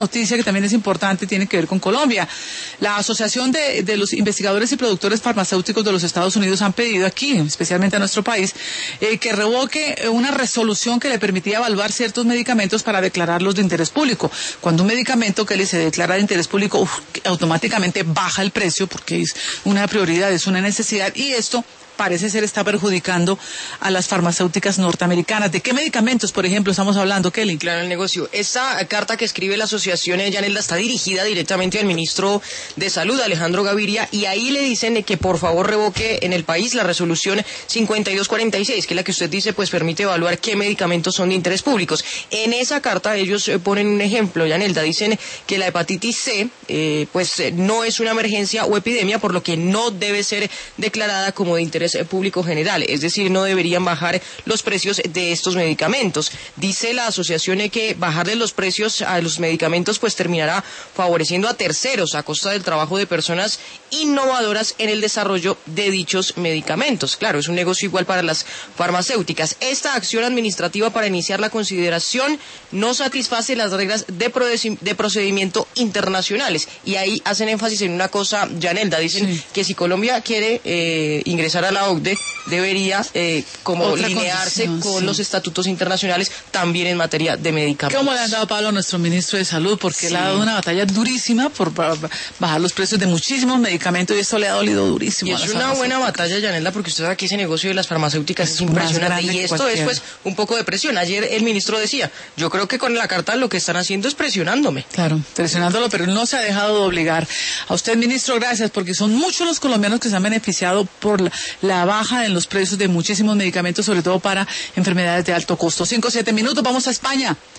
noticia que también es importante tiene que ver con Colombia. La Asociación de los Investigadores y Productores Farmacéuticos de los Estados Unidos han pedido aquí, especialmente a nuestro país, que revoque una resolución que le permitía evaluar ciertos medicamentos para declararlos de interés público. Cuando un medicamento que se declara de interés público, automáticamente baja el precio porque es una prioridad, es una necesidad, y esto parece ser está perjudicando a las farmacéuticas norteamericanas. ¿De qué medicamentos, por ejemplo, estamos hablando, Kelly? Claro, el negocio. Esta carta que escribe la asociación Yanelda está dirigida directamente al ministro de Salud, Alejandro Gaviria, y ahí le dicen que por favor revoque en el país la resolución 5246, que es la que usted dice, pues permite evaluar qué medicamentos son de interés públicos. En esa carta ellos ponen un ejemplo, Yanelda, dicen que la hepatitis C, no es una emergencia o epidemia, por lo que no debe ser declarada como de interés público general, es decir, no deberían bajar los precios de estos medicamentos. Dice la asociación que bajarle los precios a los medicamentos pues terminará favoreciendo a terceros a costa del trabajo de personas innovadoras en el desarrollo de dichos medicamentos. Claro, es un negocio igual para las farmacéuticas. Esta acción administrativa para iniciar la consideración no satisface las reglas de procedimiento internacionales, y ahí hacen énfasis en una cosa, Yanelda, dicen que si Colombia quiere ingresar a la OCDE, debería alinearse con los estatutos internacionales también en materia de medicamentos. ¿Cómo le han dado palo a nuestro ministro de Salud? Porque él ha dado una batalla durísima por bajar los precios de muchísimos medicamentos, y esto le ha dolido durísimo. Y es una buena batalla, Yanelda, porque usted sabe que ese negocio de las farmacéuticas es impresionante, y esto es pues un poco de presión. Ayer el ministro decía, yo creo que con la carta lo que están haciendo es presionándome. Claro, presionándolo, pero él no se ha dejado de obligar. A usted, ministro, gracias, porque son muchos los colombianos que se han beneficiado por la baja en los precios de muchísimos medicamentos, sobre todo para enfermedades de alto costo. 5-7 minutos, vamos a España.